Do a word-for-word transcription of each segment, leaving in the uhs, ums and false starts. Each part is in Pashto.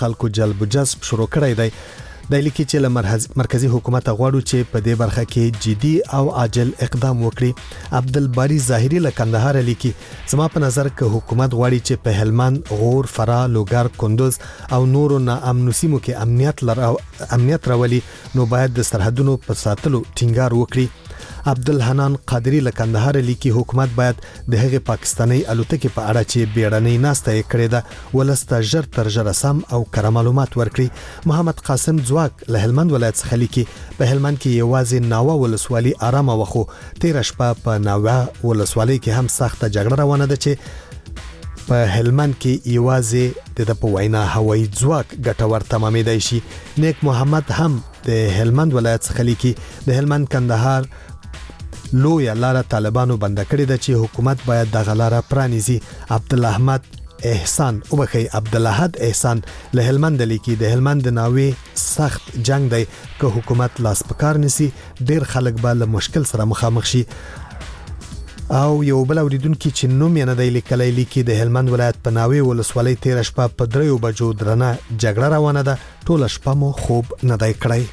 خلکو جلب جذب شروع کړی دی. د لیکي چې له مرکزی حکومت غواړو چې په دې برخه کې جدي او عاجل اقدام وکړي. عبدالباری ظاهری له کندهار لیکي زما په نظر کې حکومت غواړي چې په هلمند، غور، فراه، لوګر، کندوز او نورو ناامنو سیمو کې امنیت لرو امنیت راولي، نو باید د سرحدونو په ساتلو ټینګار وکړي. عبدالحنان قادری له کندهار لیکي حکومت باید د هغه پاکستانی الوتکې په اړه چې بیړنۍ ناسته یې کړې ده ولسته ژر تر ژره سم او کره معلومات ورکړي. محمد قاسم ځواک له هلمند ولایت څخه لیکي په هلمند کې یوازې ناوه ولسوالي آرامه وخو تیر شپه په ناوه ولسوالي کې هم سخته جګړه روانه ده چې په هلمند کې یوازې د په وینا هوایي ځواک ګټور تمامېدای شي. نیک محمد هم د هلمند ولایت څخه لیکي د هلمند کندهار لویه لاره طالبانو بند کړې ده چې حکومت باید د غلاره پرانیزي. عبدالاحمد احسان او بخي عبدالاحد احسان له هلمند لیکي د هلمند ناوي سخت جنگ دی که حکومت لاس پکار نسی ډیر خلک به له مشکل سره مخامخ شي. او یو بل اوریدونکو چې نوم یې نه دی لیکلی لیکي د هلمند ولایت په ناوي ولسوالۍ تیر شپه په دریو بجو درنه جګړه روانه ده، ټول شپه مو خوب نه دی کړی.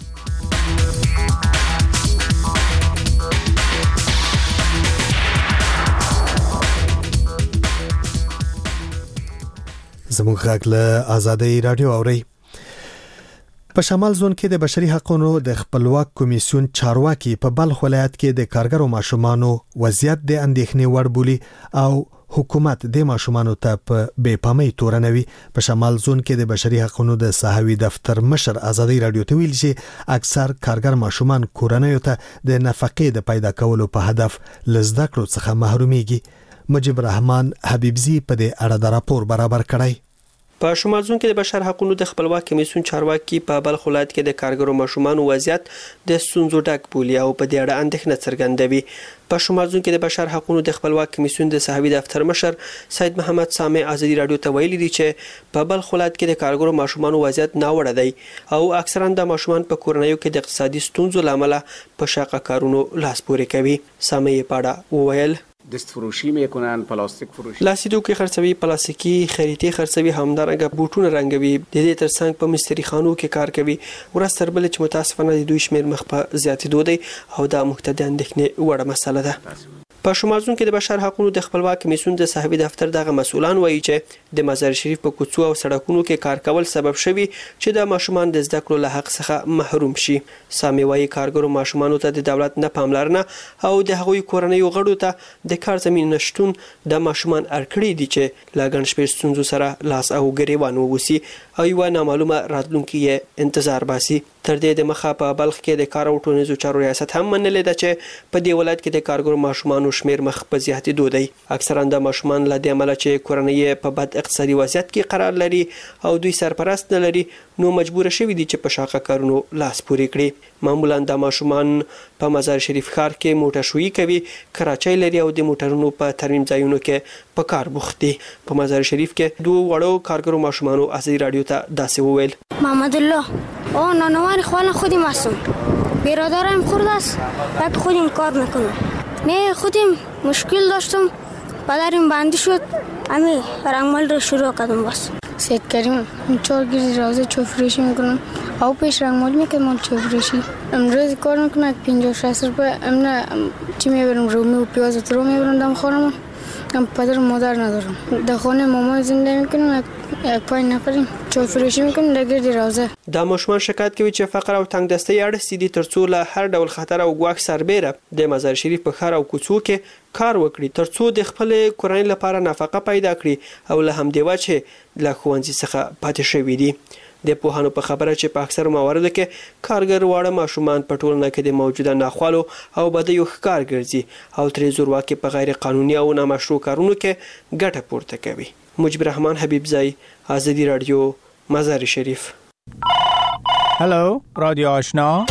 زموږ غږ له آزادۍ رادیو اوري. په شمال زون کې د بشري حقوقو د خپلواک کمیسیون چارواکي په بلخ ولایت کې د کارګرو ماشومانو وضعیت د اندېښنې وړ بولي او حکومت د ماشومانو ته په بې پامۍ تورنوي. په شمال زون کې د بشري حقوقو د صحوي دفتر مشر آزادۍ رادیو ته ویل چې اکثر کارګر ماشومان کورنیو ته د نفقې د پیدا کولو په هدف لزده کړو څخه محروميږي. مجيب رحمان حبيبزي په دې اړه د راپور برابر کړی. په شمال زون کې د بشر حقوقو د خپلواک کمیسیون چارواکي په بلخ ولایت کې د کارګرو ماشومانو وضعیت د ستونزو ډک بولي او په دې اړه اندېښنه څرګندوي. په شمال زون کې د بشر حقوقو د خپلواک کمیسیون د صحوي دفتر مشر سید محمد سامع آزادي رادیو ته ویلي دي چې په بلخ ولایت کې د کارګرو ماشومانو وضعیت ناوړه دی او اکثرا د ماشومان په کورنیو کې د اقتصادي ستونزو لامل په شاقه کارونو لاس پورې کوي. سامع یې پاړه وویل دست فروشی میکنن، پلاستیک فروشی، لاسیدو کې خرڅوي، پلاستیکي خریطې خرڅوي، همدارنګه بوټونه رنګوي، د دې ترڅنګ په مستری خانو کې کار کوي. ورځ تر بلې چې متاسفانه د دوی شمیر مخ په زیاتېدو دی او دا مقتدی اندېښنې وړ مسله ده. په شمال زون کې د بشر حقوقو د خپلواک کمیسیون د صحوي دفتر دغه مسؤلان وایي چې د مزار شریف په کوڅو او سړکونو کې کار کول سبب شوي چې د ماشومان د زده کړو له حق څخه محروم شي. سامي وایي کارګرو ماشومانو ته د دولت نه پاملرنه او د هغوی کورنیو غړو ته د کار زمين نشټون د ماشومان اړکړې دي چې لاګن شپې ستونزو سره لاس او ګریوان ووسی او یو نامعلومه راتلونکي انتظار باسي. تر دې د مخه په بلخ کې د کار او ټولنیزو چارو ریاست هم منلې ده چې په دې ولایت کې د کارګرو ماشومانو شمیر مخ په زیاتېدو دی. اکثرا د ماشومان له دې عمله چې کورنۍ په بد اقتصادي وضعیت کې قرار لري او دوی سرپرست نه لري نو مجبور شوي دي چې په شاقه کارونو لاس پورې کړي. معمولا د ماشومان په مزار شریف ښار کې موټر شویي کوي، کراچۍ لري او د موټرونو په ترمیم ځایونو کې په کار بوخت دي. په مزار شریف کې دوه وړو کارګرو ماشومانو آزادي رادیو ته داسې وویل: محمد الله او نانوان خوانا خودی ماسم برادرم خورد است بعد خودیم کار نکنم نه خودیم مشکل داشتم پدرم بندی شد امی رنگمال رو شروع کردم. بس سید کریم چهار گیری رازه چو فروشی میکنم او پیش رنگمال میکنم چو فروشی امروز کار میکنم پنجاه شصت روپه امنا چی میبرم رومی و پیاز رو میبرم دم خانم ام پدر مادر ندارم در خانه مامان زنده میکنم یک پای نفریم چای فروشی میکنم در گرد رازه. دا ماشومان شکایت کوي چې فقر او تنگ دستي اړه دي ترڅو له هر ډول خطر او ګواښ سربېره د مزار شریف په ښار او کوڅو کې کار وکړي ترڅو د خپل کورنۍ لپاره نفقه پیدا کړي او له همدې وجه له ښوونځي څخه پاتې شوي دي. د پوهانو په خبره چې په اکثر مواردو کې کارګر واړه ماشومان په ټولنه کې د موجوده ناخوالو او بدیو ښکار ګرځي او ترې زورواکي په غیر قانوني او نامشروع کارونو کې ګټه پورته کوي. مجيب رحمان حبیبزی، آزادی رادیو، مزار شریف. هلو رادیو آشنا،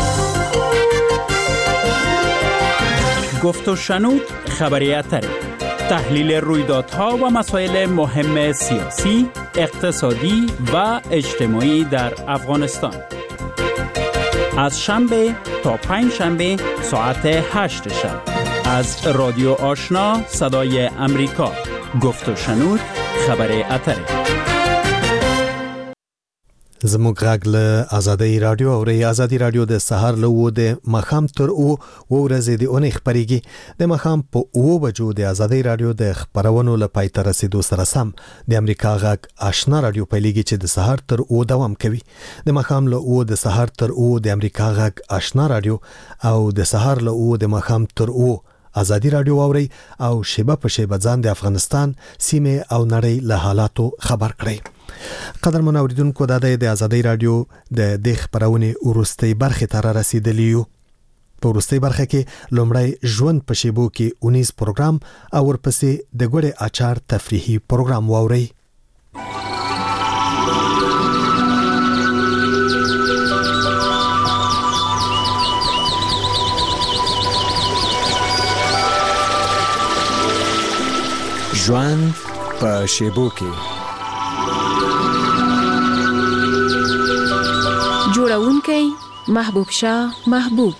گفت و شنود خبریاتر، تحلیل رویدادها و مسائل مهم سیاسی، اقتصادی و اجتماعی در افغانستان. از شنبه تا پنج شنبه ساعت هشت شب از رادیو آشنا صدای امریکا. گفت و شنود خبر اتره. زموږ غږ له آزادۍ رادیو او ری آزادۍ رادیو د سهار له و د مخام تر او ورځې د اونۍ خبريږي د مخام په او بجو د آزادۍ رادیو د خبرونو له پای تر رسیدو سره سم د امریکا غږ آشنا رادیو پیلېږي چې د سهار تر او دوام کوي د مخام له او د سهار تر او د امریکا غږ آشنا رادیو او د سهار له او د مخام تر او آزادۍ رادیو اوري او شیبه په شیبه ځان د افغانستان سیمه او نړۍ له حالاتو خبر کړي. قدر منوریدونکو د د آزادۍ رادیو د د خبرونه ورستۍ برخه تر رسیدلی یو. په ورستۍ برخه کې لومړی ژوند په شیبو کې اونیز پروګرام او ورپسې د ګوړې اچار تفریحي پروګرام واوري. ژوند په شیبو کې جوړونکی محبوب شاه محبوب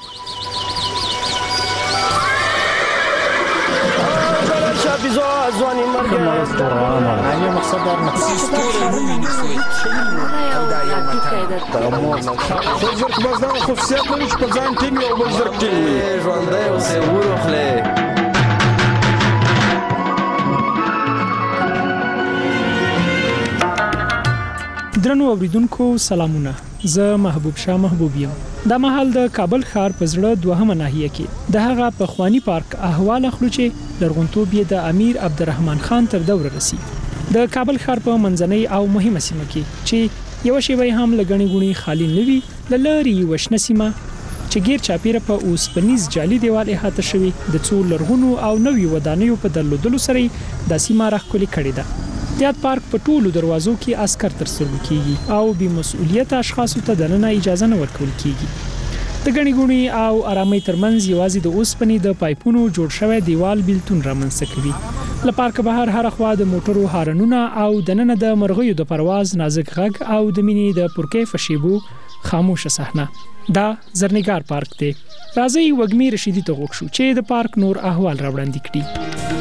درنو اوریدونکو سلامونه. زه محبوب شاه محبوب یم. دا مهال د کابل ښار په زړه دوهمه ناحیه کې د هغه په خوانی پارک احوال اخلو چې لرغونتوب یې د امیر عبدالرحمن خان تر دوره رسی. د کابل ښار په منځنۍ او مهمه سیمه کې چې یو شی به هم لګنی غونی خالی نوي لری وشنه سیمه چې غیر چاپیره په اوسپنیز جالي دیوال احاطه شوی د څو لرغونو او نوي ودانیو په درلودلو سره د سیمه راخلي کړي ده. زیات پارک په ټولو دروازو کې عسكر تر څنګ کیږي او بي مسؤلیت اشخاصو ته دننه اجازه نه ورکول کیږي. د غنی غونی او آرامۍ ترمنځ یوازې د اوسپنې د پایپونو جوړ شوی دیوال بیلتون رامنځته کوي. له پارک بهر هر خوا د موټرو هارنونه او دننه د مرغیو د پرواز نازک غږ او د مینې د پرکې فشیبو خاموشه صحنه. دا زرنګار پارک دی. راځي وګمی رشیدی ته غوښ شو چې د پارک نور احوال راوړاندې کړي.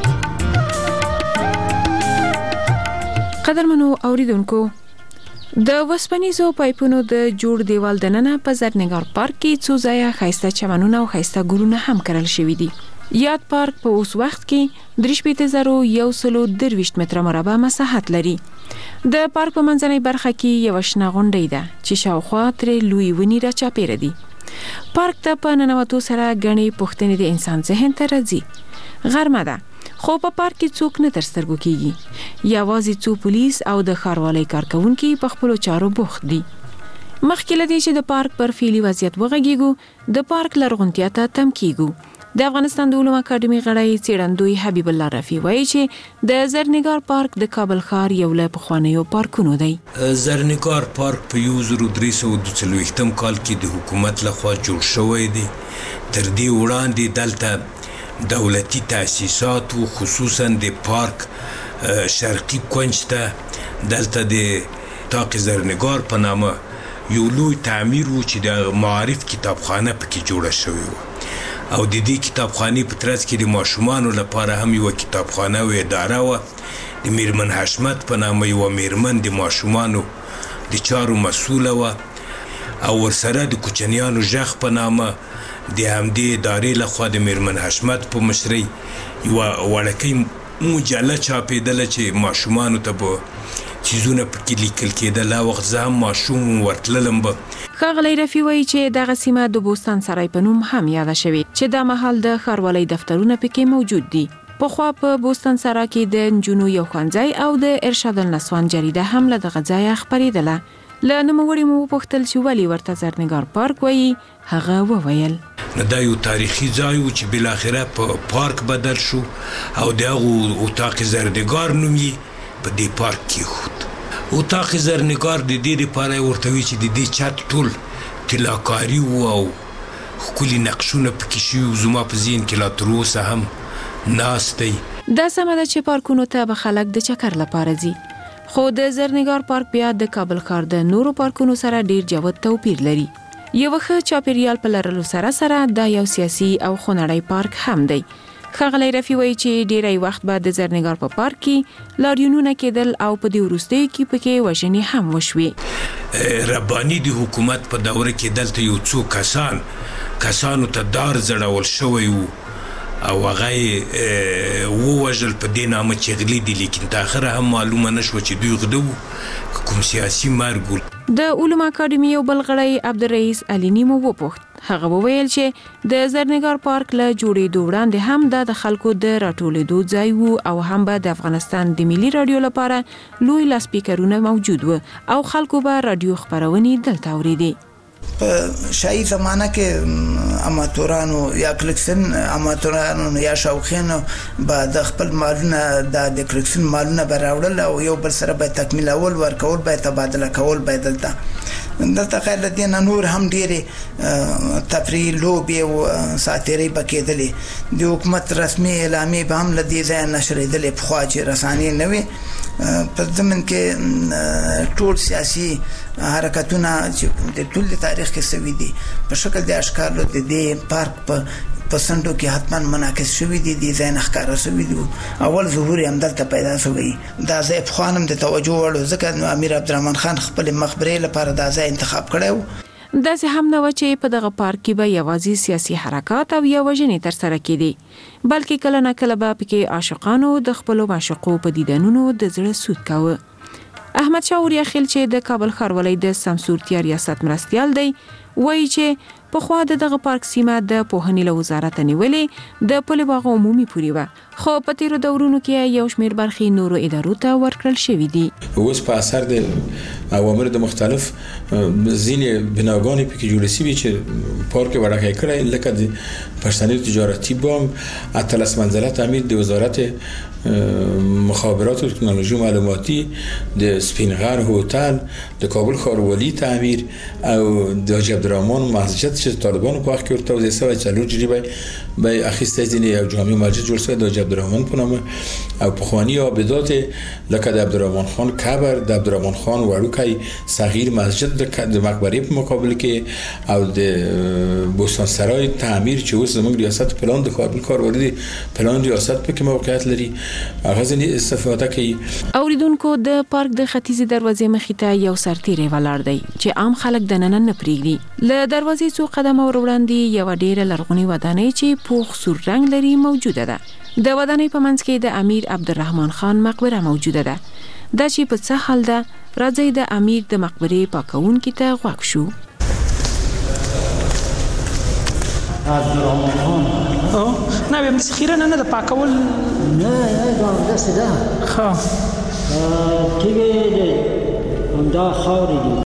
قدرمنو اوریدونکو د وسپنیزو پایپونو د جوړ دیوال دننه په زرنګار پارک کې څو ځایه خاصه چمنونه او خاصه ګلونه هم کرل شوی دي. یاد پارک په اوس وخت کې درې شپېته زره یو سل درویشت متره مربع مساحت لري. د پارک په منځنۍ برخه کې یو شنه غونډۍ ده چې شاوخوا ترې لوی ونې را چاپیره دي. پارک ته په ننوتو سره غني پوښتنې د انسان ذهن ته راځي. غرمه ده خو په پارک کې څوک نه تر سترګو کیږي. یوازې څو پولیس او د ښاروالۍ کارکونکو په خپل چارو بوخت دي. مخکې لدی چې د پارک پر فعلی وضعیت وغږیږو د پارک لرغونتیا ته تم کیږو. د افغانستان د علومو اکاډمي غړی څېړندوی حبیب الله رفیع وایي چې د زرنګار پارک د کابل ښار یو له پخوانیو پارکونو دی. زرنګار پارک په یو زر درې سوه دوه څلوېښتم کال کې د حکومت لخوا جوړ شوی دی. تر دې وړاندې دلته دولتي تاسیسات و خصوصا د پارک شرقي کونج ته دلته د طاق زرنګار په نامه یو لوی تعمیر و چې د معارف کتابخانه پکې جوړه شوې و او د دې کتابخانې په ترڅ کې د ماشومانو لپاره هم یو کتابخانه و اداره و. د میرمن حشمت په نامه یو میرمن د ماشومانو د چارو مسؤله و او ورسره د کوچنیانو ژغ په نامه د همدې ادارې لخوا د میرمن حشمت په مشرۍ یوه وړکۍ مجله چاپېدله چې ماشومانو ته به چیزونه پکې لیکل کېدل. هغه وخت زه هم ماشوم ورتللم به. ښاغلی رفیع وایي چې دغه سیمه د بوستان سرای په نوم هم یاده شوې چې دا مهال د ښاروالۍ دفترونه پکې موجود دي. پخوا په بوستان سرای کې د نجونو یو ښوونځی او د ارشاد النسوان جریده هم له دغه ځایه خپرېدله. له نوموړي مو وپوښتل چې ولې ورته زرنګار پارک وایي. هغه وویل دا یو تاریخي ځای و چې بالاخره په پارک بدل شو او د هغه اتاق زرنګار نوم یې په دې پارک کې خود. اتاق زرنګار د دې لپاره ورته وی چې د دې چت ټول طلاکاري و او ښکلي نقشونه پکې شوي. زما په ذهن کې لا تر اوسه هم ناست دی. دا سمه ده چې پارکونو ته به خلک د چکر لپاره ځي. خو د زرنګار پارک بیا د کابل ښار د نورو پارکونو سره ډیر جوت توپیر لري. یو ښه چاپیریال په لرلو سره سره دا یو سیاسي او خنړی پارک هم دی. ښاغلی رفیع وایي چې ډیری وخت به د زرنګار په پارک کې لاریونونه کېدل او په دې وروستیو کې پکې وژنې هم وشوې. رباني د حکومت په دوره کې دلته یو څو کسان کسانو ته دار زړول شوی وو او هغه یې ووژل په دې نامه چې غلي دي، لیکن تر اخره هم معلومه نه شوه چې دوی غده وو کوم سیاسي مرګ و. د علوم اکاډمي یو بل غړی عبدالرئیس علیني مو وپوښت. هغه وویل چې د زرنګار پارک له جوړېدو وړاندې هم دا د خلکو د راټولېدو ځای وو او هم به د افغانستان د ملي رادیو لپاره لوی لاسپیکرونه موجود وو او خلکو به رادیو خپرونې دلته اورېدې. په شاهي زمانه کې اماتورانو یا کلکسن اماتورانو یا شوقینو به د خپل مالونه د کلکسن مالونه براوړل او یو بل سره به تکمیل اول ورکول به تبادله کول به دلته دلته خیر دین نور هم ډېری تفریح لوبي او ساتيري بکېدلې د حکومت رسمي اعلامیه به هم لدی ځای نشریدلې په خواجه رساني نه وي. په ضمن کې ټول سیاسي حرکتونه چې د ټول تاریخ کې سوي دي په شکل د اشکار له دې پارک په پسندو کې حتمان منعکس شوی دي د ځای ښکارا شوی دي. اول ظهور هم دلته پیدا شوی دا ځای په خانم د توجه وړ ځکه امیر عبدالرحمن خان خپل مخبري لپاره دا ځای انتخاب کړو. داسې هم نه و چې په دغه پارک کې به یوازې سیاسي حرکات او یا وژنې ترسره کېدې، بلکې کله نه کله به پکې عاشقانو د خپلو معشوقو په دیدنونو د زړه سود کاوه. احمد شاه اوریاخیل چې د کابل ښاروالۍ د سمسورتیا ریاست مرستیال دی وایي چې په خوا د دغه پارک سیمه د پوهنې له وزارت نیولې د پل باغ عمومي پوری و، خو په تیرو دورونو کې یو شمېر برخې نورو ادارو ته ورکړل شوي دي. اوس په اثر د اوامر د مختلف ځینې بناګانې پکې جوړې شوي چې پارک وړاندې کړی، لکه د پښتني تجارتي بانک، اتلس منزله تعمیر د وزارت مخابرات و تکنولوژی معلوماتی، د سپینغر هتل، د کابل ښاروالي تعمیر او د حاجی عبدالرحمن مسجد چې طالبانو په وخت کې ورته وځي سوي چلو جری به به اخیسته دي یو جامع مسجد جوړ شوی د حاجی عبدالرحمن په نامه او په خواني عابدات لکه د عبدالرحمن خان قبر، د عبدالرحمن خان وړوکی صغیر مسجد د مقبره په مقابل کې او د بوستان سرای تعمیر چې اوس زموږ ریاست پلان د کابل ښاروالي پلان ریاست په کې موقعیت لري غزنی استفاده کوي. اوریدونکو د پارک د ختیځ دروازې مخې ته یو سرتیری ولاړ دی چې عام خلک دننه نه پریږدي. له دروازې څو قدمه ور وړاندې یو ډیره لرغونې ودانۍ چې پوخ سور رنګ لري موجوده ده. د ودانۍ په منځ کې د امیر عبدالرحمن خان مقبره موجوده ده. دا چې په څه حال ده راځي د امیر د مقبرې پاکونکي ته غوږ شو. عبدالرحمن خان او نه به مسخیره نه نه د پاکول نه دا دسته ده ها تیګه ده دا خاورې دي